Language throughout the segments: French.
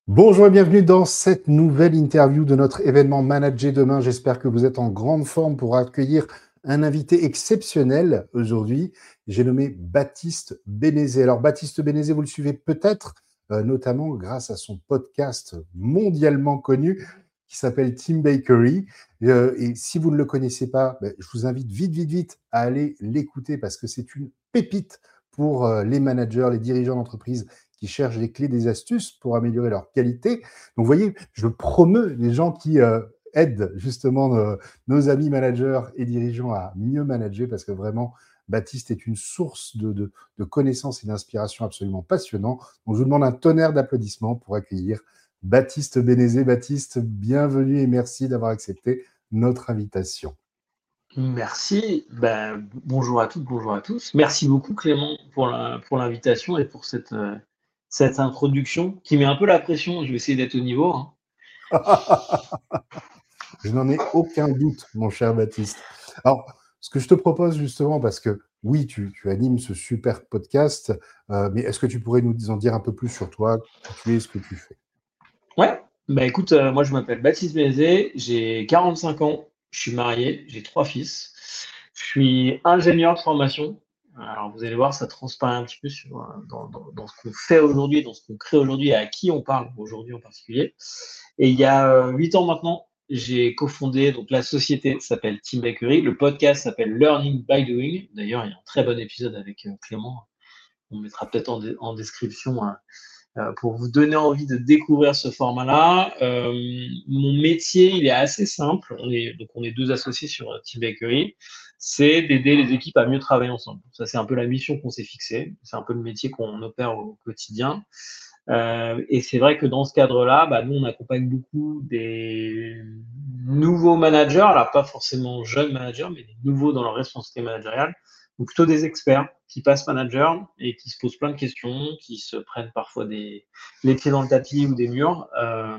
Bonjour et bienvenue dans cette nouvelle interview de notre événement Manager demain. J'espère que vous êtes en grande forme pour accueillir un invité exceptionnel aujourd'hui. J'ai nommé Baptiste Bénézé. Alors Baptiste Bénézé, vous le suivez peut-être, notamment grâce à son podcast mondialement connu qui s'appelle Team Bakery. Et si vous ne le connaissez pas, je vous invite vite à aller l'écouter parce que c'est une pépite pour les managers, les dirigeants d'entreprise qui cherchent des clés, des astuces pour améliorer leur qualité. Donc, vous voyez, je promeux les gens qui aident justement nos amis managers et dirigeants à mieux manager parce que vraiment, Baptiste est une source de connaissances et d'inspiration absolument passionnant. Donc, je vous demande un tonnerre d'applaudissements pour accueillir Baptiste Bénézé. Baptiste, bienvenue et merci d'avoir accepté notre invitation. Merci. Bonjour à toutes, bonjour à tous. Merci beaucoup Clément pour l'invitation et pour cette introduction qui met un peu la pression. Je vais essayer d'être au niveau, hein. Je n'en ai aucun doute, mon cher Baptiste. Alors, ce que je te propose justement, parce que oui, tu animes ce super podcast, mais est-ce que tu pourrais nous en dire un peu plus sur toi, qui tu es, ce que tu fais? Ouais, écoute, moi je m'appelle Baptiste Bézé, j'ai 45 ans, je suis marié, j'ai 3 fils. Je suis ingénieur de formation. Alors vous allez voir, ça transparaît un petit peu dans ce qu'on fait aujourd'hui, dans ce qu'on crée aujourd'hui et à qui on parle aujourd'hui en particulier. Et il y a 8 ans maintenant, j'ai cofondé donc la société s'appelle Team Bakery, le podcast s'appelle Learning by Doing. D'ailleurs, il y a un très bon épisode avec Clément, on mettra peut-être en description, hein, pour vous donner envie de découvrir ce format-là. Mon métier, il est assez simple. On est deux associés sur Team Bakery. C'est d'aider les équipes à mieux travailler ensemble. Ça, c'est un peu la mission qu'on s'est fixée. C'est un peu le métier qu'on opère au quotidien. Et c'est vrai que dans ce cadre-là, nous, on accompagne beaucoup des nouveaux managers, alors pas forcément jeunes managers, mais des nouveaux dans leur responsabilité managériale, ou plutôt des experts qui passent manager et qui se posent plein de questions, qui se prennent parfois les pieds dans le tapis ou des murs,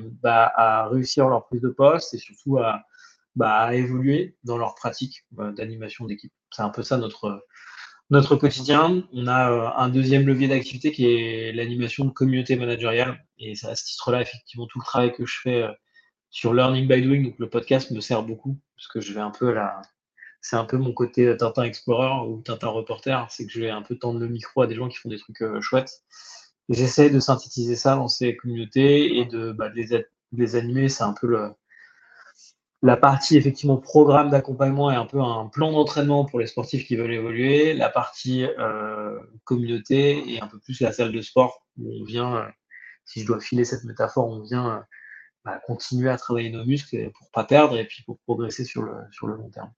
à réussir leur prise de poste et surtout à évoluer dans leur pratique d'animation d'équipe. C'est un peu ça notre quotidien. On a un deuxième levier d'activité qui est l'animation de communauté managériale. Et c'est à ce titre-là, effectivement, tout le travail que je fais sur Learning by Doing, donc le podcast me sert beaucoup, parce que je vais un peu c'est un peu mon côté Tintin Explorer ou Tintin Reporter, c'est que je vais un peu tendre le micro à des gens qui font des trucs chouettes. Et j'essaie de synthétiser ça dans ces communautés et de les animer. C'est un peu la partie effectivement programme d'accompagnement et un peu un plan d'entraînement pour les sportifs qui veulent évoluer, la partie communauté et un peu plus la salle de sport où on vient, si je dois filer cette métaphore, on vient continuer à travailler nos muscles pour pas perdre et puis pour progresser sur le long terme.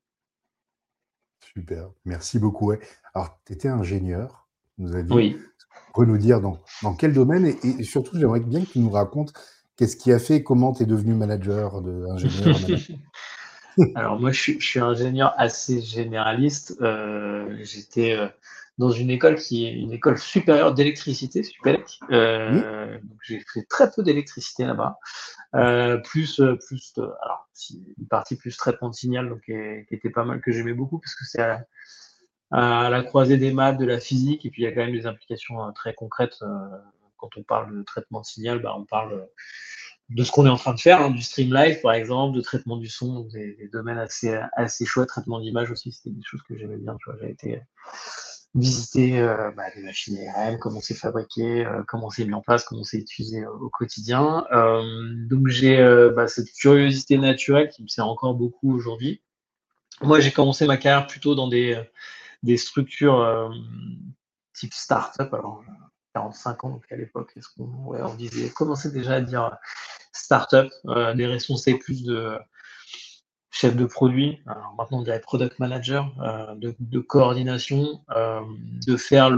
Super, merci beaucoup. Ouais. Alors, tu étais ingénieur, tu nous as dit. Oui. Tu pourrais nous dire dans quel domaine et surtout, j'aimerais bien que tu nous racontes qu'est-ce qui a fait, comment tu es devenu manager, ingénieur à manager. Alors moi, je suis ingénieur assez généraliste. J'étais dans une école qui est une école supérieure d'électricité, Supélec. Hmm. Donc j'ai fait très peu d'électricité là-bas. Alors une partie plus traitement de signal, donc qui était pas mal, que j'aimais beaucoup parce que c'est à la croisée des maths, de la physique, et puis il y a quand même des implications très concrètes. Quand on parle de traitement de signal, on parle de ce qu'on est en train de faire, hein, du stream live par exemple, de traitement du son, des domaines assez chouettes, traitement d'image aussi, c'était des choses que j'aimais bien. Tu vois, j'ai été visiter les machines ARM, comment c'est fabriqué, comment c'est mis en place, comment c'est utilisé au quotidien. Donc j'ai cette curiosité naturelle qui me sert encore beaucoup aujourd'hui. Moi, j'ai commencé ma carrière plutôt dans des structures type start-up. Alors, 45 ans, donc à l'époque, on disait, commençait déjà à dire start-up, des responsabilités plus de chef de produit. Alors maintenant, on dirait product manager, de coordination, de faire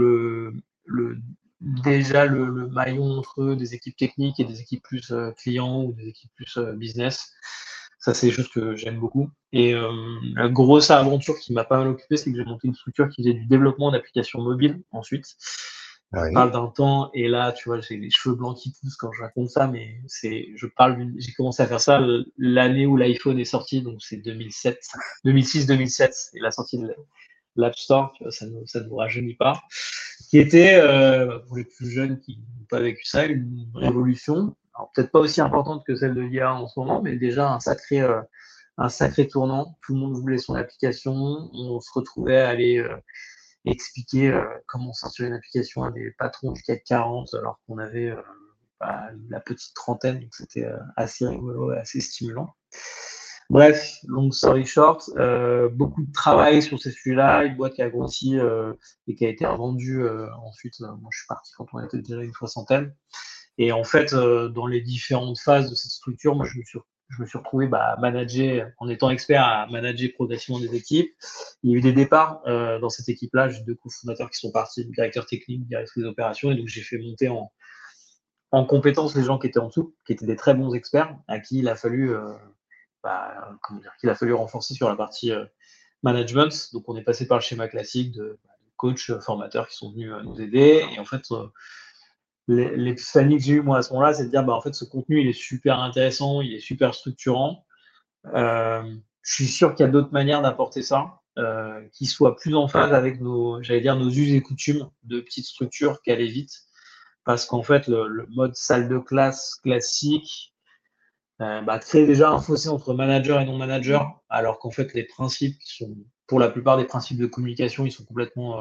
déjà le maillon entre des équipes techniques et des équipes plus clients ou des équipes plus business. Ça, c'est des choses que j'aime beaucoup. Et la grosse aventure qui m'a pas mal occupé, c'est que j'ai monté une structure qui faisait du développement d'applications mobiles ensuite. Je parle Oui. d'un temps, et là, tu vois, j'ai les cheveux blancs qui poussent quand je raconte ça, mais j'ai commencé à faire ça l'année où l'iPhone est sorti, donc c'est 2007, 2006-2007, et la sortie de l'App Store, tu vois, ça ne nous rajeunit pas, qui était, pour les plus jeunes qui n'ont pas vécu ça, une révolution. alors peut-être pas aussi importante que celle de l'IA en ce moment, mais déjà un sacré tournant. Tout le monde voulait son application. On se retrouvait à aller expliquer comment sortir une application à des patrons du CAC 40 alors qu'on avait la petite trentaine. Donc c'était assez rigolo et assez stimulant. Bref, long story short, beaucoup de travail sur ces sujets-là, une boîte qui a grossi et qui a été revendue ensuite. Moi, je suis parti quand on était déjà une soixantaine. Et en fait, dans les différentes phases de cette structure, moi, je me suis retrouvé à manager, en étant expert, à manager progressivement des équipes. Il y a eu des départs dans cette équipe-là. J'ai deux cofondateurs qui sont partis, directeur technique, directrice des opérations, et donc j'ai fait monter en compétence les gens qui étaient en dessous, qui étaient des très bons experts, à qui il a fallu qu'il a fallu renforcer sur la partie management. Donc, on est passé par le schéma classique de coach, formateurs qui sont venus nous aider. Et en fait, l'épiphanie que j'ai eu moi à ce moment-là, c'est de dire, en fait, ce contenu, il est super intéressant, il est super structurant. Je suis sûr qu'il y a d'autres manières d'apporter ça, qui soient plus en phase avec nos us et coutumes de petites structures qui allaient vite. Parce qu'en fait, le mode salle de classe classique, créer déjà un fossé entre manager et non-manager, alors qu'en fait, les principes qui sont, pour la plupart des principes de communication, ils sont complètement,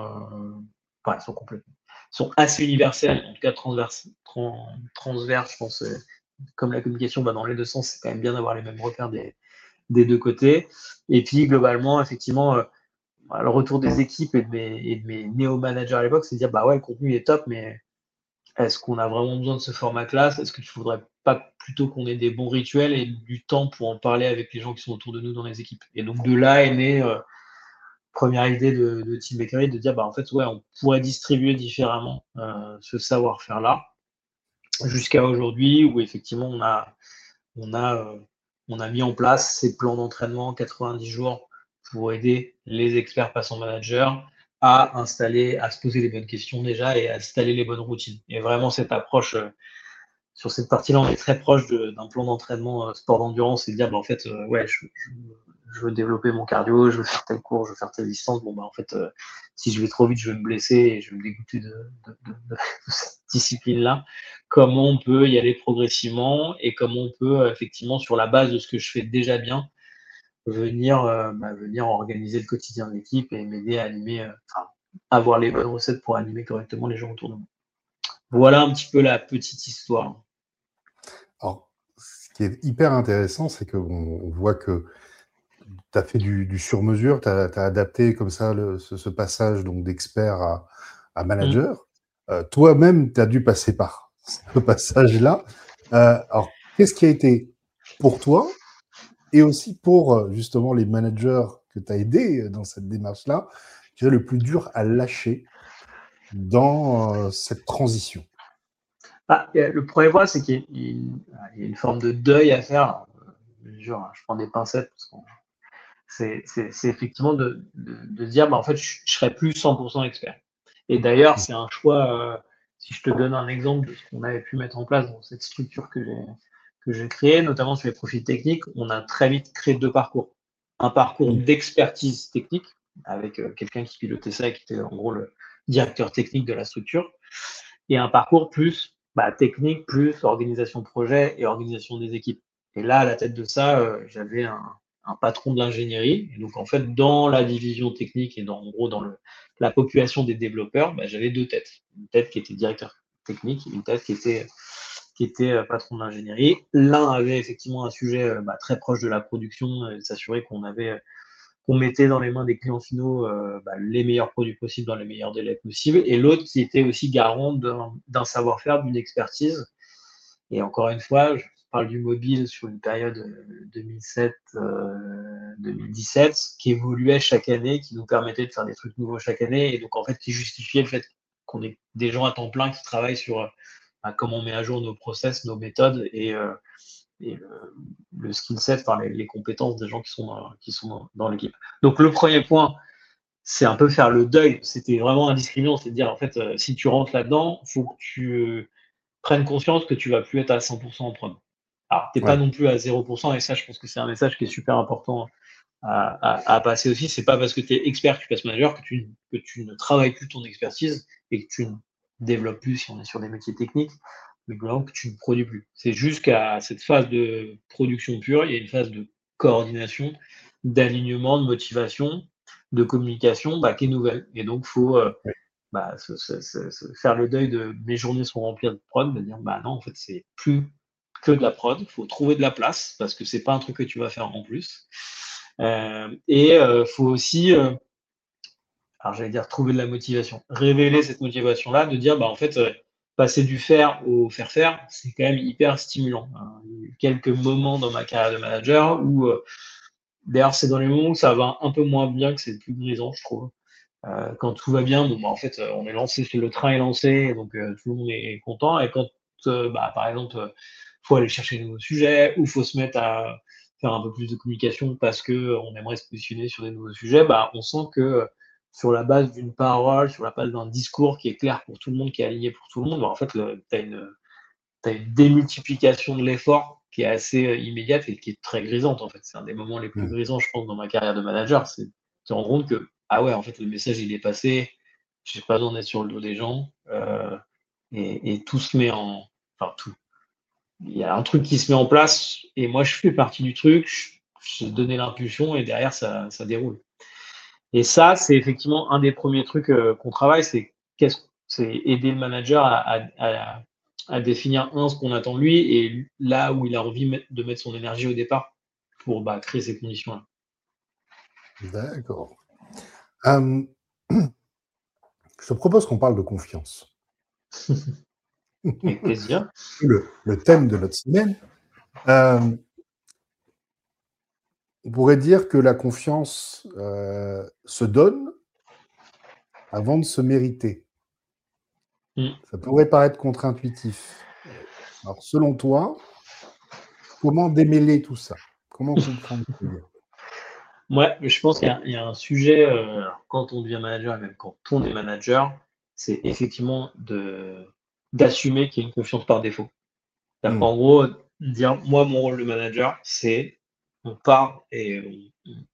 ils sont assez universels, en tout cas transverses, je pense. Comme la communication va dans les deux sens, c'est quand même bien d'avoir les mêmes repères des deux côtés. Et puis, globalement, effectivement, le retour des équipes et de mes néo-managers à l'époque, c'est de dire, le contenu est top, mais est-ce qu'on a vraiment besoin de ce format classe? Est-ce que tu ne voudrais pas plutôt qu'on ait des bons rituels et du temps pour en parler avec les gens qui sont autour de nous dans les équipes? Et donc de là est née première idée de Team Bakery, de dire en fait on pourrait distribuer différemment ce savoir-faire-là jusqu'à aujourd'hui où effectivement on a mis en place ces plans d'entraînement 90 jours pour aider les experts passants managers à se poser les bonnes questions déjà et à installer les bonnes routines. Et vraiment cette approche, sur cette partie-là, on est très proche d'un plan d'entraînement sport d'endurance et de dire, en fait, je veux développer mon cardio, je veux faire tel cours, je veux faire telle distance. En fait, si je vais trop vite, je vais me blesser et je vais me dégoûter de cette discipline-là. Comment on peut y aller progressivement et comment on peut, effectivement, sur la base de ce que je fais déjà bien, venir organiser le quotidien de l'équipe et m'aider à animer, avoir les bonnes recettes pour animer correctement les gens autour de moi. Voilà un petit peu la petite histoire. Alors, ce qui est hyper intéressant, c'est qu'on voit que tu as fait du sur-mesure, tu as adapté comme ça ce passage d'expert à manager. Toi-même, tu as dû passer par ce passage-là. Alors, qu'est-ce qui a été pour toi et aussi pour justement les managers que tu as aidés dans cette démarche-là, je dirais le plus dur à lâcher dans cette transition? Le premier point, c'est qu'il y a une forme de deuil à faire. Je prends des pincettes parce que c'est effectivement de dire en fait, je ne serai plus 100% expert. Et d'ailleurs, c'est un choix. Si je te donne un exemple de ce qu'on avait pu mettre en place dans cette structure que j'ai créée, notamment sur les profils techniques, on a très vite créé deux parcours. Un parcours d'expertise technique avec quelqu'un qui pilotait ça et qui était en gros le directeur technique de la structure, et un parcours plus technique, plus organisation projet et organisation des équipes. Et là, à la tête de ça, j'avais un patron de l'ingénierie. Et donc, en fait, dans la division technique et en gros, dans la population des développeurs, j'avais deux têtes. Une tête qui était directeur technique et une tête qui était patron de l'ingénierie. L'un avait effectivement un sujet très proche de la production, s'assurer qu'on mettait dans les mains des clients finaux les meilleurs produits possibles dans les meilleurs délais possibles, et l'autre qui était aussi garant d'un savoir-faire, d'une expertise. Et encore une fois, je parle du mobile sur une période 2007-2017 qui évoluait chaque année, qui nous permettait de faire des trucs nouveaux chaque année, et donc en fait qui justifiait le fait qu'on ait des gens à temps plein qui travaillent sur comment on met à jour nos process, nos méthodes et le skill set, les compétences des gens qui sont dans l'équipe. Donc le premier point, c'est un peu faire le deuil. C'était vraiment indiscriminant, c'est de dire en fait, si tu rentres là-dedans, il faut que tu prennes conscience que tu vas plus être à 100% en prod. Alors, tu n'es pas non plus à 0%, et ça, je pense que c'est un message qui est super important à passer aussi. C'est pas parce que tu es expert que tu passes manager que tu ne travailles plus ton expertise et que tu ne développes plus si on est sur des métiers techniques. mais globalement que tu ne produis plus. C'est juste qu'à cette phase de production pure, il y a une phase de coordination, d'alignement, de motivation, de communication qui est nouvelle. Et donc, il faut Oui. faire le deuil de mes journées sont remplies de prod, de dire non, en fait, c'est plus que de la prod, il faut trouver de la place parce que c'est pas un truc que tu vas faire en plus. Et faut aussi, alors j'allais dire trouver de la motivation, révéler cette motivation-là, de dire en fait, passer du faire au faire, c'est quand même hyper stimulant, hein. Il y a eu quelques moments dans ma carrière de manager où, d'ailleurs c'est dans les moments où ça va un peu moins bien que c'est le plus grisant, je trouve. Quand tout va bien, en fait, on est lancé, le train est lancé, donc tout le monde est content. Et quand, par exemple, faut aller chercher de nouveaux sujets ou faut se mettre à faire un peu plus de communication parce que on aimerait se positionner sur des nouveaux sujets, on sent que sur la base d'une parole, sur la base d'un discours qui est clair pour tout le monde, qui est aligné pour tout le monde, en fait, tu as une démultiplication de l'effort qui est assez immédiate et qui est très grisante, en fait. C'est un des moments les plus Mmh. grisants, je pense, dans ma carrière de manager. C'est de te rendre compte que, ah ouais, en fait, le message, il est passé, j'ai pas besoin d'être sur le dos des gens, et tout se met en. Enfin, tout. Il y a un truc qui se met en place, et moi, je fais partie du truc, j'ai donné l'impulsion, et derrière, ça déroule. Et ça, c'est effectivement un des premiers trucs qu'on travaille, c'est aider le manager à définir ce qu'on attend de lui et là où il a envie de mettre son énergie au départ pour créer ces conditions-là. D'accord. Hem, je te propose qu'on parle de confiance. Avec plaisir. Le thème de notre semaine. Hem, on pourrait dire que la confiance, se donne avant de se mériter. Mm. Ça pourrait paraître contre-intuitif. Alors selon toi, comment démêler tout ça? Comment comprendre ce lien? Ouais, mais je pense qu'il y a un sujet, quand on devient manager et même quand on est manager, c'est effectivement d'assumer qu'il y a une confiance par défaut. C'est-à-dire Mmh. qu'en gros, dire moi, mon rôle de manager, c'est on part et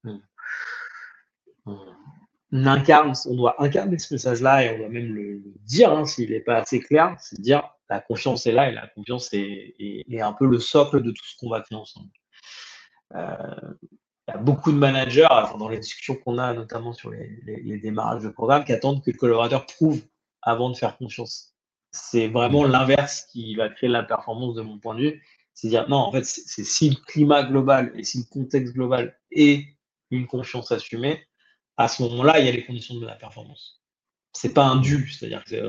on incarne, on doit incarner ce message-là et on doit même le dire s'il n'est pas assez clair, c'est de dire la confiance est là et la confiance est un peu le socle de tout ce qu'on va faire ensemble. Il y a beaucoup de managers, dans les discussions qu'on a, notamment sur les démarrages de programme, qui attendent que le collaborateur prouve avant de faire confiance. C'est Mmh. vraiment l'inverse qui va créer la performance de mon point de vue. C'est dire, non, en fait, c'est si le climat global et si le contexte global est une confiance assumée, à ce moment-là, il y a les conditions de la performance. C'est pas un Mmh. dû, c'est-à-dire que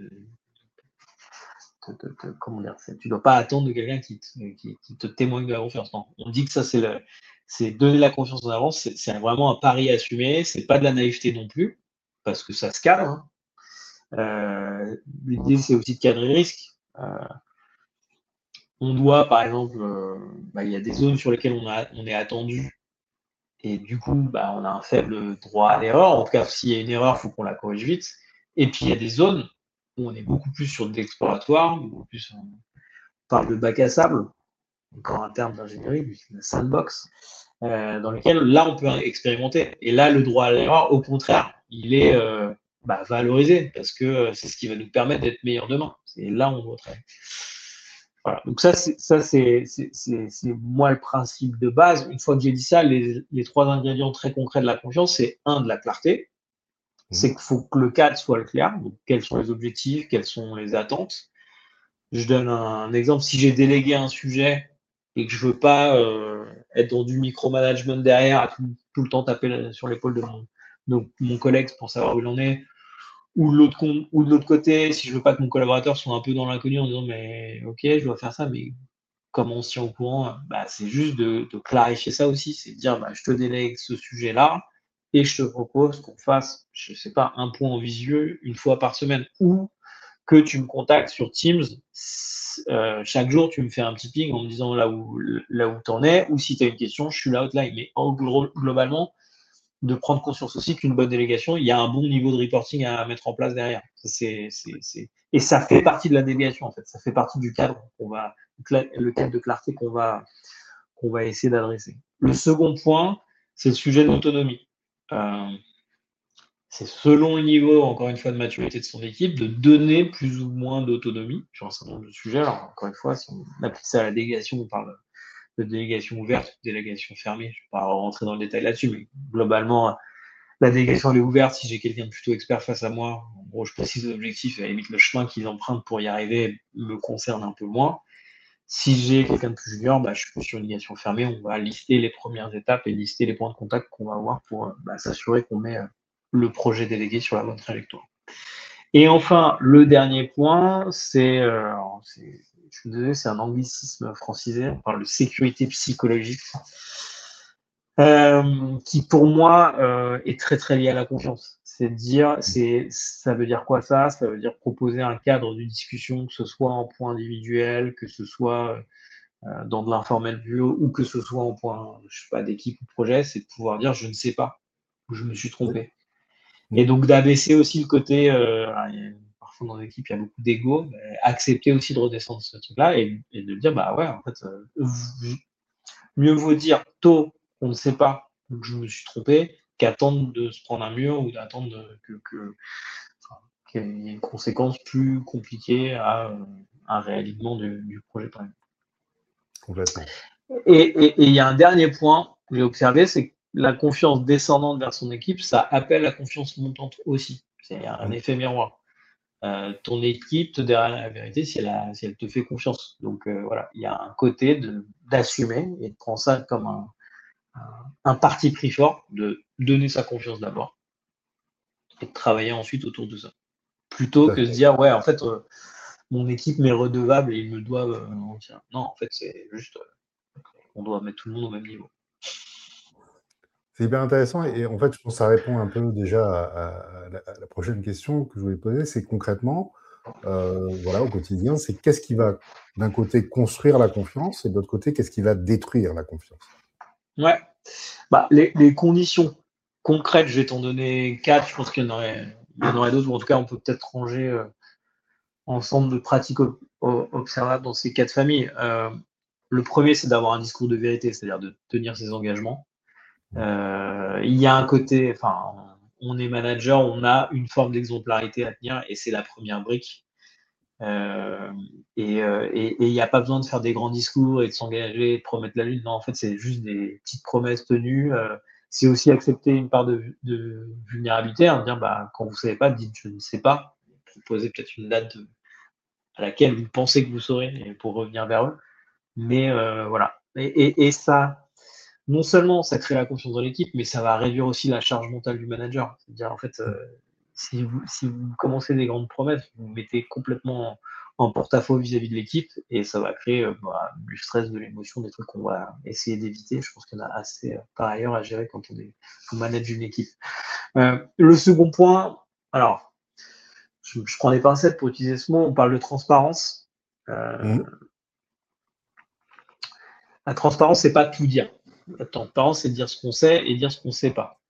comment dire, tu dois pas attendre de quelqu'un qui te témoigne de la confiance. Non, on dit que ça, c'est donner la confiance en avance, c'est vraiment un pari assumé, c'est pas de la naïveté non plus, parce que ça se cadre, hein. L'idée, c'est aussi de cadrer le risque. On doit, par exemple, il y a des zones sur lesquelles on est attendu, et du coup, on a un faible droit à l'erreur. En tout cas, s'il y a une erreur, il faut qu'on la corrige vite. Et puis, il y a des zones où on est beaucoup plus sur de l'exploratoire, beaucoup plus on parle de bac à sable, encore un terme d'ingénierie, la sandbox, dans lequel là on peut expérimenter. Et là, le droit à l'erreur, au contraire, il est valorisé parce que c'est ce qui va nous permettre d'être meilleurs demain. Et là, on doit travailler. Voilà. Donc c'est moi le principe de base. Une fois que j'ai dit ça, les trois ingrédients très concrets de la confiance, c'est de la clarté. Mmh. C'est qu'il faut que le cadre soit clair. Donc, quels sont les objectifs, quelles sont les attentes. Je donne un exemple. Si j'ai délégué un sujet et que je veux pas être dans du micromanagement derrière, à tout le temps taper sur l'épaule de mon collègue pour savoir où il en est, ou de l'autre côté, si je veux pas que mon collaborateur soit un peu dans l'inconnu en disant mais ok, je dois faire ça, mais comment on se tient au courant, c'est juste de clarifier ça aussi, c'est de dire je te délègue ce sujet-là et je te propose qu'on fasse, je sais pas, un point en visieux une fois par semaine ou que tu me contactes sur Teams. Chaque jour, tu me fais un petit ping en me disant là où tu en es, ou si tu as une question, je suis là outline. Mais globalement, de prendre conscience aussi qu'une bonne délégation, il y a un bon niveau de reporting à mettre en place derrière. Et ça fait partie de la délégation, en fait. Ça fait partie du cadre le cadre de clarté qu'on va essayer d'adresser. Le second point, c'est le sujet de l'autonomie. c'est selon le niveau, encore une fois, de maturité de son équipe, de donner plus ou moins d'autonomie sur un certain nombre de sujets. Alors, encore une fois, si on applique ça à la délégation, on parle de délégation ouverte ou de délégation fermée. Je ne vais pas rentrer dans le détail là-dessus, mais globalement, la délégation elle est ouverte. Si j'ai quelqu'un de plutôt expert face à moi, en gros, je précise l'objectif et à la limite le chemin qu'ils empruntent pour y arriver me concerne un peu moins. Si j'ai quelqu'un de plus junior, je suis plus sur une délégation fermée. On va lister les premières étapes et lister les points de contact qu'on va avoir pour s'assurer qu'on met le projet délégué sur la bonne trajectoire. Et enfin, le dernier point, c'est je suis désolé, c'est un anglicisme francisé, on parle de sécurité psychologique, qui pour moi est très très lié à la confiance. Ça veut dire quoi ça? Ça veut dire proposer un cadre de discussion, que ce soit en point individuel, que ce soit dans de l'informel bio, ou que ce soit en point, je sais pas, d'équipe ou de projet, c'est de pouvoir dire je ne sais pas, ou je me suis trompé. Et donc d'abaisser aussi le côté, parfois dans l'équipe il y a beaucoup d'ego, accepter aussi de redescendre ce truc-là et de dire bah ouais en fait mieux vaut dire tôt qu'on ne sait pas ou que je me suis trompé qu'attendre de se prendre un mur ou d'attendre qu'il y ait une conséquence plus compliquée à un réalignement du projet par exemple. Complètement. Et il y a un dernier point que j'ai observé, c'est que la confiance descendante vers son équipe, ça appelle la confiance montante aussi. C'est un effet miroir. Ton équipe te dira la vérité si elle te fait confiance. Donc voilà, il y a un côté d'assumer et de prendre ça comme un parti pris fort, de donner sa confiance d'abord et de travailler ensuite autour de ça. Tout Plutôt à que de se fait. dire, ouais, en fait, mon équipe m'est redevable et ils me doivent entière. Non, en fait, c'est juste, on doit mettre tout le monde au même niveau. C'est hyper intéressant et en fait, je pense que ça répond un peu déjà à la prochaine question que je voulais poser, c'est concrètement, voilà, au quotidien, c'est qu'est-ce qui va, d'un côté, construire la confiance et de l'autre côté, qu'est-ce qui va détruire la confiance? Ouais. Les conditions concrètes, je vais t'en donner 4. Je pense il y en aurait d'autres, ou en tout cas, on peut peut-être ranger ensemble de pratiques observables dans ces 4 familles. Le premier, c'est d'avoir un discours de vérité, c'est-à-dire de tenir ses engagements. Il y a un côté, enfin, on est manager, on a une forme d'exemplarité à tenir et c'est la première brique. Et il n'y a pas besoin de faire des grands discours et de s'engager, de promettre la lune. Non, en fait, c'est juste des petites promesses tenues. C'est aussi accepter une part de vulnérabilité, hein, dire quand vous ne savez pas, dites je ne sais pas. Proposer peut-être une date à laquelle vous pensez que vous saurez pour revenir vers eux. Mais voilà. Et ça, non seulement ça crée la confiance dans l'équipe, mais ça va réduire aussi la charge mentale du manager. C'est-à-dire, en fait, si vous commencez des grandes promesses, vous vous mettez complètement en porte-à-faux vis-à-vis de l'équipe et ça va créer du stress, de l'émotion, des trucs qu'on va essayer d'éviter. Je pense qu'il y en a assez par ailleurs à gérer quand on manage une équipe. Le second point, alors, je prends des pincettes pour utiliser ce mot, on parle de transparence. Mmh. La transparence, c'est pas tout dire. La transparence, c'est dire ce qu'on sait et dire ce qu'on ne sait pas.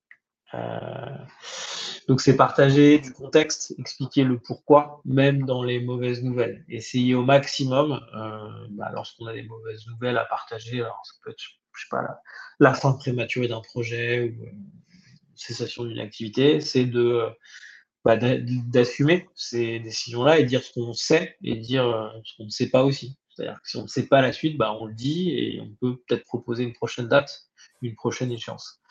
Donc c'est partager du contexte, expliquer le pourquoi, même dans les mauvaises nouvelles. Essayer au maximum, lorsqu'on a des mauvaises nouvelles à partager, alors ça peut être, je sais pas, la fin prématurée d'un projet ou cessation d'une activité, c'est d'assumer ces décisions-là et dire ce qu'on sait et dire ce qu'on ne sait pas aussi. C'est-à-dire que si on ne sait pas la suite, on le dit et on peut peut-être proposer une prochaine date, une prochaine échéance.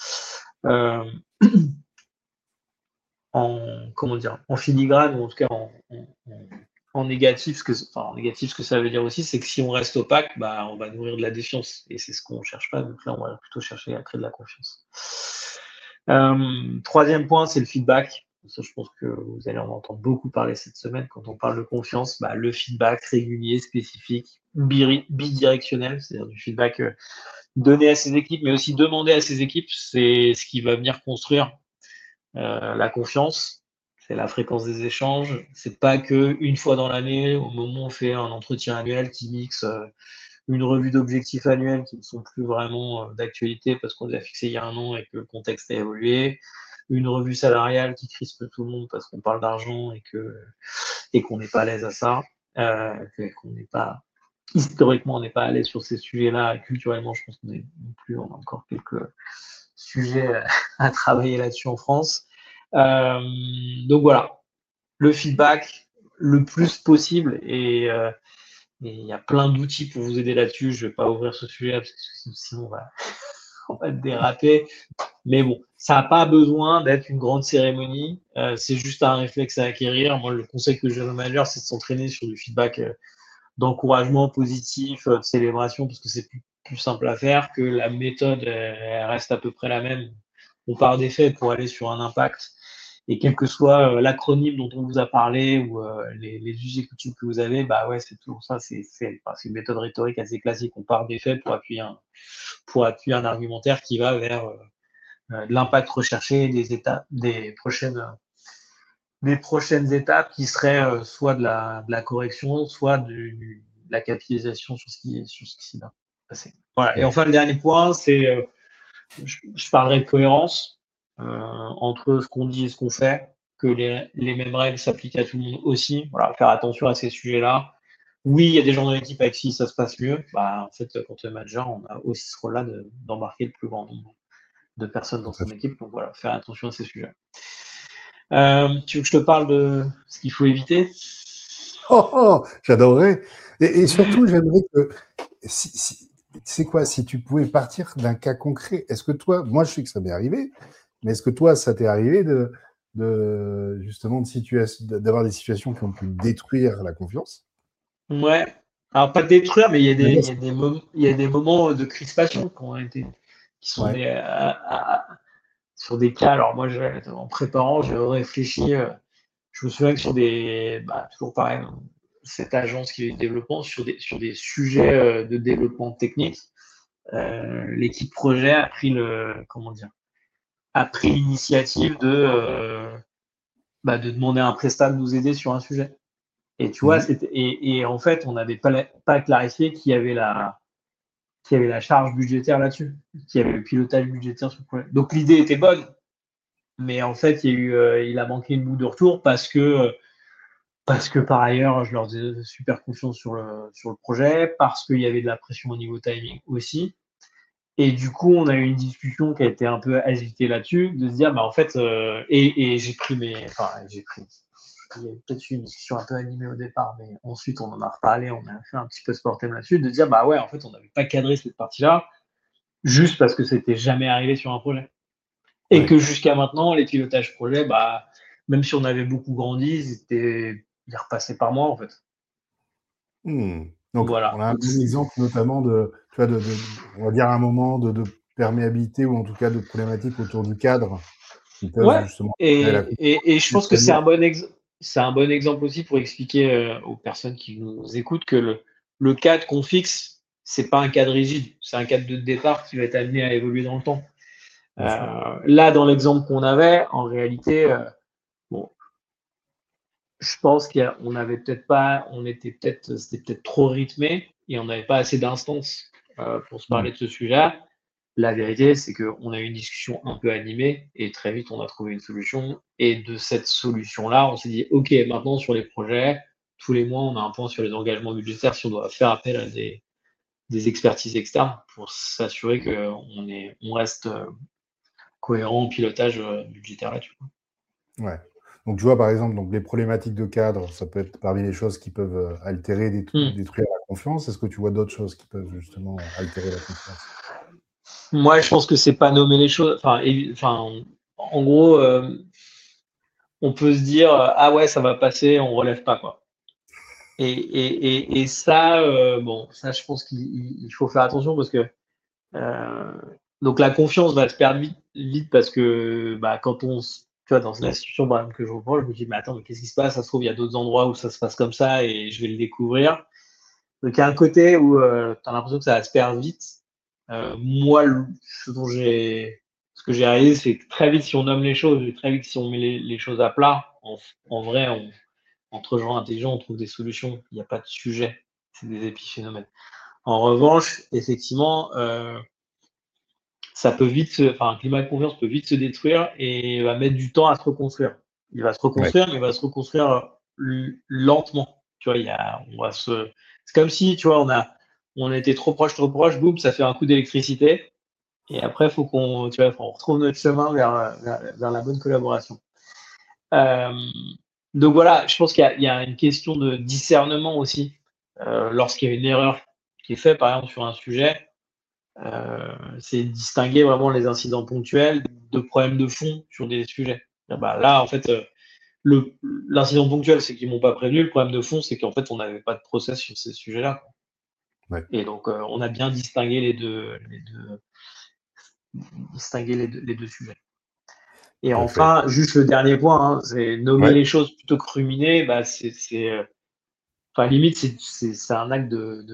En filigrane, ou en tout cas en négatif, en négatif, ce que ça veut dire aussi, c'est que si on reste opaque, on va nourrir de la défiance. Et c'est ce qu'on ne cherche pas. Donc là, on va plutôt chercher à créer de la confiance. Troisième point, c'est le feedback. Ça, je pense que vous allez en entendre beaucoup parler cette semaine quand on parle de confiance. Le feedback régulier, spécifique, bidirectionnel, c'est-à-dire du feedback donné à ses équipes, mais aussi demandé à ses équipes, c'est ce qui va venir construire la confiance. C'est la fréquence des échanges. C'est pas que une fois dans l'année, au moment où on fait un entretien annuel qui mixe une revue d'objectifs annuels qui ne sont plus vraiment d'actualité parce qu'on les a fixés il y a un an et que le contexte a évolué, une revue salariale qui crispe tout le monde parce qu'on parle d'argent et qu'on n'est pas à l'aise à ça, qu'on n'est pas historiquement on n'est pas à l'aise sur ces sujets-là. Culturellement, je pense qu'on est non plus, on a encore quelques sujets à travailler là-dessus en France. Donc voilà, le feedback le plus possible et il y a plein d'outils pour vous aider là-dessus. Je ne vais pas ouvrir ce sujet parce que sinon on va déraper. Mais bon, ça n'a pas besoin d'être une grande cérémonie. C'est juste un réflexe à acquérir. Moi, le conseil que je donne aux managers, c'est de s'entraîner sur du feedback d'encouragement positif, de célébration, parce que c'est plus simple à faire, que la méthode elle reste à peu près la même. On part des faits pour aller sur un impact. Et quel que soit l'acronyme dont on vous a parlé ou les us coutumes que vous avez, bah ouais, c'est toujours ça. C'est une méthode rhétorique assez classique. On part des faits pour appuyer un argumentaire qui va vers de l'impact recherché, des prochaines étapes qui seraient soit de la correction, soit de la capitalisation sur ce qui s'est passé. Voilà. Et enfin, le dernier point, c'est je parlerai de cohérence entre ce qu'on dit et ce qu'on fait, que les mêmes règles s'appliquent à tout le monde aussi. Voilà, faire attention à ces sujets-là. Oui, il y a des gens dans l'équipe avec qui ça se passe mieux. Bah, en fait, quand on est manager, on a aussi ce rôle-là d'embarquer le plus grand nombre de personnes dans son équipe. Donc voilà, faire attention à ces sujets. Tu veux que je te parle de ce qu'il faut éviter? J'adorerais. Et surtout, j'aimerais que, tu sais quoi, si tu pouvais partir d'un cas concret, est-ce que toi, moi je sais que ça m'est arrivé, mais est-ce que toi, ça t'est arrivé justement d'avoir des situations qui ont pu détruire la confiance? Ouais. Alors, pas détruire, mais il y a des moments de crispation qui sont Ouais. sur des cas. Alors, moi, en préparant, j'ai réfléchi. Je me souviens que toujours pareil, cette agence qui est développement, sur des sujets de développement technique, l'équipe projet a pris l'initiative de demander à un prestat de nous aider sur un sujet. Et tu vois, et en fait, on n'avait pas clarifié qui avait la charge budgétaire là-dessus, qui avait le pilotage budgétaire sur le projet. Donc l'idée était bonne, mais en fait, il a manqué une bout de retour parce que par ailleurs, je leur faisais super confiance sur le projet, parce qu'il y avait de la pression au niveau timing aussi. Et du coup, on a eu une discussion qui a été un peu agitée là-dessus, de se dire, bah en fait, et j'ai pris il y a peut-être eu une discussion un peu animée au départ, mais ensuite on en a reparlé, on a fait un petit peu sportem là-dessus, de dire, bah ouais, en fait, on n'avait pas cadré cette partie-là, juste parce que c'était jamais arrivé sur un projet. Et que jusqu'à maintenant, les pilotages projets, bah, même si on avait beaucoup grandi, ils repassaient par moi, en fait. Donc, Voilà. on a un bon exemple notamment tu vois, on va dire un moment de perméabilité ou en tout cas de problématiques autour du cadre qui peuvent Ouais, justement et je pense que c'est un bon exemple aussi pour expliquer aux personnes qui nous écoutent que le cadre qu'on fixe, c'est pas un cadre rigide, c'est un cadre de départ qui va être amené à évoluer dans le temps. Là, dans l'exemple qu'on avait, en réalité, bon, je pense qu'on avait peut-être pas, c'était peut-être trop rythmé et on n'avait pas assez d'instances pour se parler de ce sujet. La vérité, c'est qu'on a eu une discussion un peu animée et très vite, on a trouvé une solution. Et de cette solution-là, on s'est dit, OK, maintenant, sur les projets, tous les mois, on a un point sur les engagements budgétaires si on doit faire appel à des expertises externes pour s'assurer qu'on reste cohérent au pilotage budgétaire là-dessus. Ouais. Donc, tu vois, par exemple, donc, les problématiques de cadre, ça peut être parmi les choses qui peuvent altérer, détruire la confiance. Est-ce que tu vois d'autres choses qui peuvent justement altérer la confiance? Moi, je pense que c'est pas nommer les choses. En gros, on peut se dire ah ouais, ça va passer, on relève pas quoi. Et ça, ça, je pense qu'il faut faire attention parce que donc la confiance va se perdre vite parce que quand tu vois, dans la situation par exemple, que je reprends, je me dis mais attends, mais qu'est-ce qui se passe? Ça se trouve, il y a d'autres endroits où ça se passe comme ça et je vais le découvrir. Donc il y a un côté où tu as l'impression que ça va se perdre vite. Moi, ce que j'ai réalisé, c'est que très vite, si on nomme les choses, et très vite, si on met les choses à plat, en vrai, entre gens intelligents, on trouve des solutions. Il n'y a pas de sujet. C'est des épiphénomènes. En revanche, effectivement, un climat de confiance peut vite se détruire et va mettre du temps à se reconstruire. Il va se reconstruire, mais il va se reconstruire lentement. Tu vois, c'est comme si, tu vois, on était trop proche, boum, ça fait un coup d'électricité. Et après, faut qu'on retrouve notre chemin vers la bonne collaboration. Euh, donc voilà, je pense qu'il y a une question de discernement aussi. Lorsqu'il y a une erreur qui est faite, par exemple, sur un sujet, c'est distinguer vraiment les incidents ponctuels de problèmes de fond sur des sujets. Bah, là, en fait, l'incident ponctuel, c'est qu'ils m'ont pas prévenu. Le problème de fond, c'est qu'en fait, on n'avait pas de process sur ces sujets-là. Ouais, Et donc, on a bien distingué les deux sujets. Et tout à fait. enfin, juste le dernier point, hein, c'est nommer Ouais, les choses plutôt que ruminer. Bah, enfin, limite, c'est un acte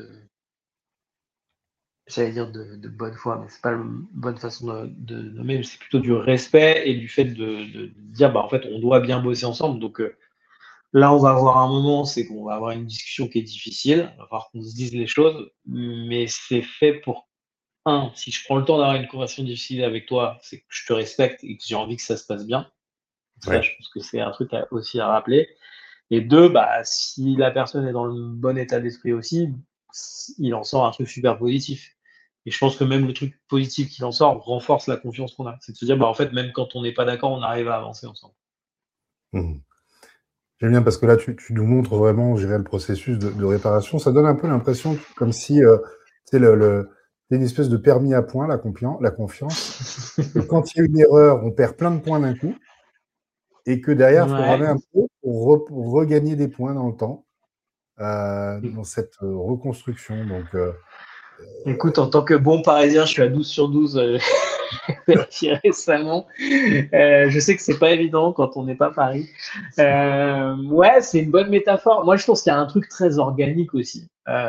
j'allais dire de bonne foi, mais c'est pas la bonne façon de nommer, c'est plutôt du respect et du fait de dire, bah, en fait, on doit bien bosser ensemble. Donc, là, on va avoir un moment, c'est qu'on va avoir une discussion qui est difficile, il va falloir qu'on se dise les choses, mais c'est fait pour si je prends le temps d'avoir une conversation difficile avec toi, c'est que je te respecte et que j'ai envie que ça se passe bien. Ça, ouais, je pense que c'est un truc aussi à rappeler. Et deux, bah, si la personne est dans le bon état d'esprit aussi, il en sort un truc super positif. Et je pense que même le truc positif qu'il en sort renforce la confiance qu'on a. C'est de se dire, bah, en fait, même quand on n'est pas d'accord, on arrive à avancer ensemble. mhm. J'aime bien parce que là, tu nous montres vraiment, je dirais, le processus de réparation. Ça donne un peu l'impression comme si c'est c'est une espèce de permis à points, la confiance. Et quand il y a une erreur, on perd plein de points d'un coup. Et que derrière, il faut ramer Ouais. un peu pour regagner des points dans le temps, dans cette reconstruction. Donc, Écoute, en tant que bon Parisien, je suis à 12 sur 12. J'ai vérifié récemment. Je sais que c'est pas évident quand on n'est pas Paris. Ouais, c'est une bonne métaphore. Moi, je pense qu'il y a un truc très organique aussi.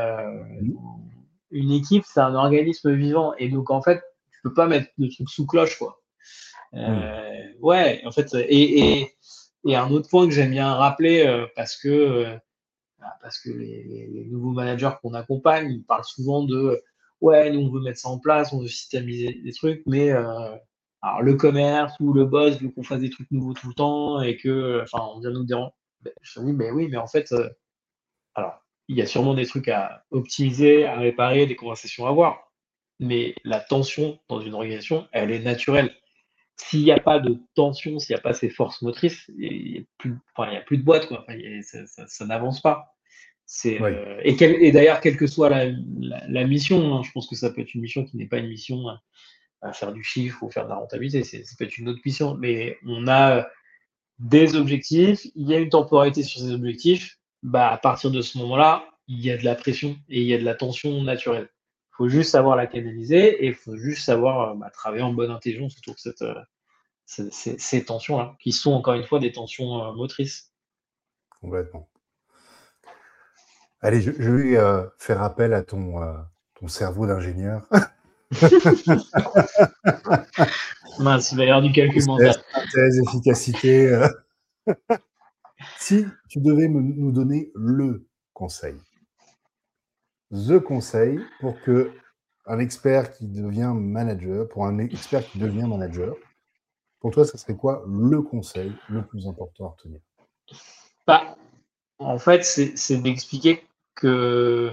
Une équipe, c'est un organisme vivant. Et donc, en fait, tu peux pas mettre le truc sous cloche, quoi. mmh, Ouais, en fait, et un autre point que j'aime bien rappeler, parce que les nouveaux managers qu'on accompagne, ils parlent souvent de ouais, nous on veut mettre ça en place, on veut systémiser des trucs, mais alors le commerce ou le boss veut qu'on fasse des trucs nouveaux tout le temps et que, enfin, on vient nous déranger. Ben, je me dis, ben oui, mais en fait, alors, il y a sûrement des trucs à optimiser, à réparer, des conversations à avoir, mais la tension dans une organisation, elle est naturelle. S'il n'y a pas de tension, s'il n'y a pas ces forces motrices, il n'y a plus, enfin, il y a plus de boîte, quoi. Enfin, ça n'avance pas. oui, Et d'ailleurs, quelle que soit la mission, hein, je pense que ça peut être une mission qui n'est pas une mission à faire du chiffre ou faire de la rentabilité, ça peut être une autre mission, mais on a des objectifs, il y a une temporalité sur ces objectifs, bah, à partir de ce moment-là, il y a de la pression et il y a de la tension naturelle. Il faut juste savoir la canaliser et il faut juste savoir travailler en bonne intelligence autour de ces tensions-là, qui sont encore une fois des tensions motrices. complètement. Allez, je vais faire appel à ton cerveau d'ingénieur. Mince, il va y avoir du calcul Process, mental. synthèse, efficacité. Si tu devais nous donner le conseil, the conseil pour que un expert qui devient manager, pour un expert qui devient manager, pour toi, ça serait quoi le conseil le plus important à retenir? Bah, en fait, c'est d'expliquer que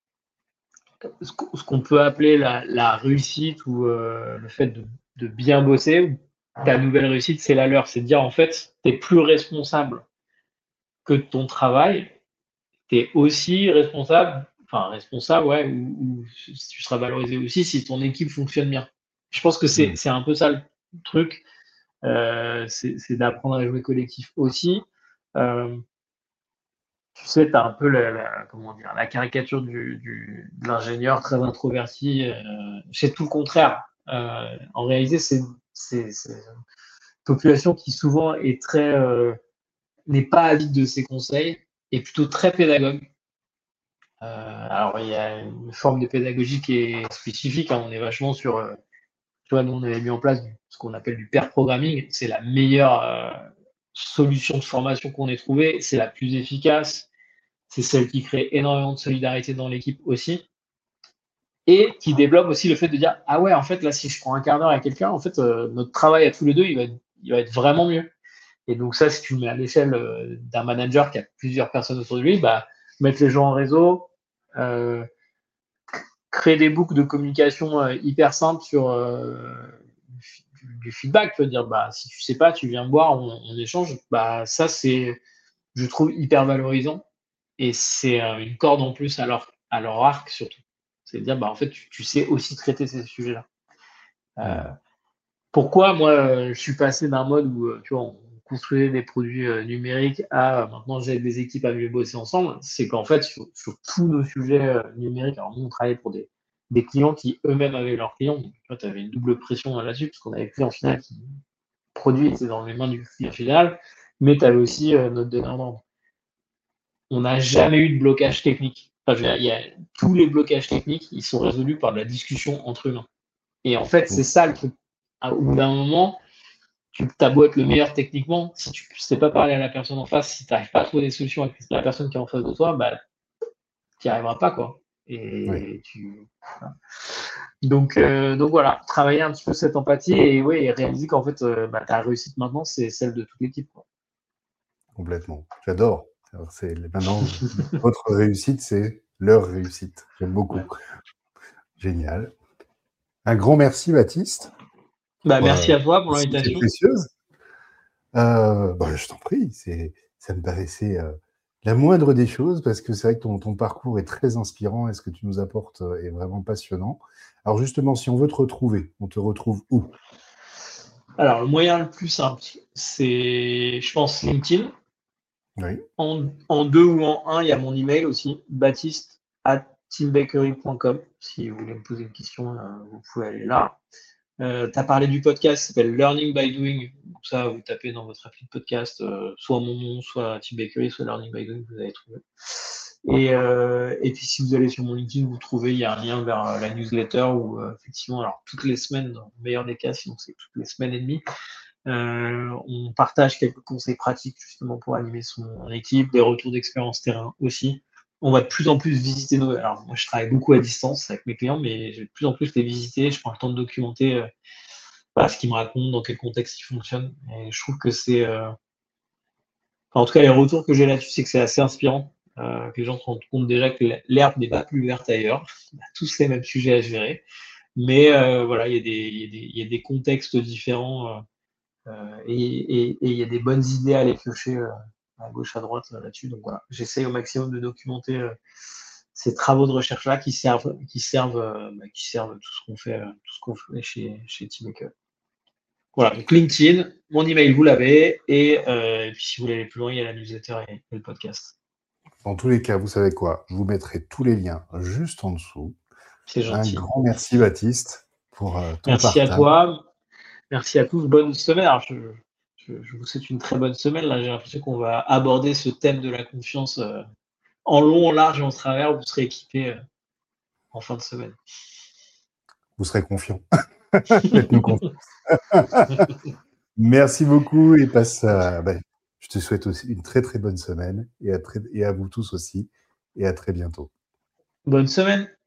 ce qu'on peut appeler la réussite ou le fait de bien bosser, ou ta nouvelle réussite, c'est la leur. C'est de dire, en fait, tu es plus responsable que de ton travail, tu es aussi responsable, enfin responsable, ouais, ou tu seras valorisé aussi si ton équipe fonctionne bien. Je pense que Mmh. c'est un peu ça le truc, c'est d'apprendre à jouer collectif aussi. Euh, Tu sais, tu as un peu comment dire, la caricature de l'ingénieur très introverti. C'est tout le contraire. En réalité, c'est une population qui souvent est n'est pas avide de ses conseils, est plutôt très pédagogue. Alors, il y a une forme de pédagogie qui est spécifique, hein. On est vachement sur, tu vois, nous, on avait mis en place ce qu'on appelle du pair programming. C'est la meilleure solution de formation qu'on ait trouvée. C'est la plus efficace. C'est celle qui crée énormément de solidarité dans l'équipe aussi. Et qui développe aussi le fait de dire, ah ouais, en fait, là, si je prends un quart d'heure à quelqu'un, en fait, notre travail à tous les deux, il va être vraiment mieux. Et donc ça, si tu le mets à l'échelle d'un manager qui a plusieurs personnes autour de lui, bah, mettre les gens en réseau, euh, créer des boucles de communication hyper simples sur du feedback, tu veux dire, bah, si tu sais pas, tu viens me voir, on échange. Bah, ça, c'est, je trouve, hyper valorisant. Et c'est une corde en plus à leur arc, surtout. C'est de dire, bah, en fait, tu sais aussi traiter ces sujets-là. Pourquoi moi, je suis passé d'un mode où, tu vois, on construisait des produits numériques à maintenant j'ai des équipes à mieux bosser ensemble, c'est qu'en fait, sur tous nos sujets numériques, alors nous, on travaillait pour des clients qui eux-mêmes avaient leurs clients. Donc, tu avais une double pression là-dessus, parce qu'on avait le client final qui produit était dans les mains du client final, mais tu avais aussi notre donneur d'ordre. On n'a jamais eu de blocage technique. Enfin, tous les blocages techniques, ils sont résolus par de la discussion entre humains. Et en fait, c'est ça le truc. Au bout d'un moment, tu as beau être le meilleur techniquement, si tu ne sais pas parler à la personne en face, si tu n'arrives pas à trouver des solutions avec la personne qui est en face de toi, bah, tu n'y arriveras pas, quoi. Et voilà. Donc voilà, travailler un petit peu cette empathie et réaliser qu'en fait, ta réussite maintenant, c'est celle de toute l'équipe, quoi. Complètement. J'adore. Maintenant, votre réussite, c'est leur réussite. J'aime beaucoup. Ouais. Génial. Un grand merci, Baptiste. Merci à toi pour l'invitation. C'est précieuse. Je t'en prie. Ça me paraissait la moindre des choses parce que c'est vrai que ton parcours est très inspirant et ce que tu nous apportes est vraiment passionnant. Alors justement, si on veut te retrouver, on te retrouve où? Alors, le moyen le plus simple, c'est, je pense, LinkedIn. Oui. En 2 ou en 1, il y a mon email aussi, baptiste@teambakery.com. Si vous voulez me poser une question, vous pouvez aller là. Tu as parlé du podcast, ça s'appelle Learning by Doing. Donc ça, vous tapez dans votre appli de podcast, soit mon nom, soit Team Bakery, soit Learning by Doing, vous allez trouver. Et puis si vous allez sur mon LinkedIn, vous trouvez, il y a un lien vers la newsletter où effectivement, alors toutes les semaines, dans le meilleur des cas, sinon c'est toutes les semaines et demie, on partage quelques conseils pratiques justement pour animer son équipe, des retours d'expérience terrain aussi. On va de plus en plus visiter nos. Alors moi je travaille beaucoup à distance avec mes clients, mais je vais de plus en plus les visiter. Je prends le temps de documenter ce qu'ils me racontent, dans quel contexte ils fonctionnent. Et je trouve que c'est. En tout cas, les retours que j'ai là-dessus, c'est que c'est assez inspirant. Que les gens se rendent compte déjà que l'herbe n'est pas plus verte ailleurs. On a tous les mêmes sujets à gérer. Mais voilà, il y a des contextes différents. Et il y a des bonnes idées à aller piocher à gauche, à droite là-dessus. Donc voilà, j'essaye au maximum de documenter ces travaux de recherche-là qui servent tout ce qu'on fait chez Teammaker. Voilà, donc LinkedIn, mon email, vous l'avez, et puis si vous voulez aller plus loin, il y a la newsletter et le podcast. Dans tous les cas, vous savez quoi? Je vous mettrai tous les liens juste en dessous. C'est gentil. Un grand merci, Baptiste, pour ton Merci partage. à toi. Merci à tous. Bonne semaine. Alors, je vous souhaite une très bonne semaine. Là, j'ai l'impression qu'on va aborder ce thème de la confiance en long, en large et en travers. Vous serez équipés en fin de semaine. Vous serez confiants. Faites-nous confiance. Merci beaucoup et je te souhaite aussi une très très bonne semaine et à vous tous aussi et à très bientôt. Bonne semaine.